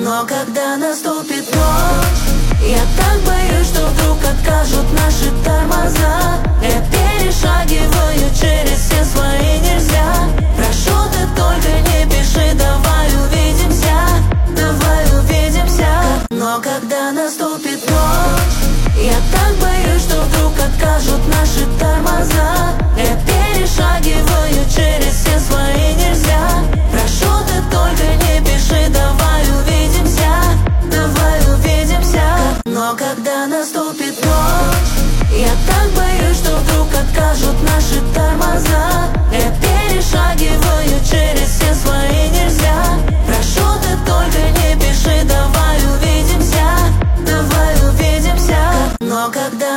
Но когда наступит ночь, я так боюсь, что вдруг откажут наши тормоза. Я перешагиваю через все свои нельзя. Прошу, ты только не пиши, давай увидимся, давай увидимся. Но когда наступит ночь, я так боюсь, что вдруг откажут наши тормоза. Я перешагиваю через все свои нельзя. Прошу, ты только не пиши, давай увидимся, давай увидимся. Но когда наступит ночь, я так боюсь, что вдруг откажут наши тормоза. Я перешагиваю через все свои нельзя. Прошу, ты только не пиши, давай увидимся, давай увидимся. Но когда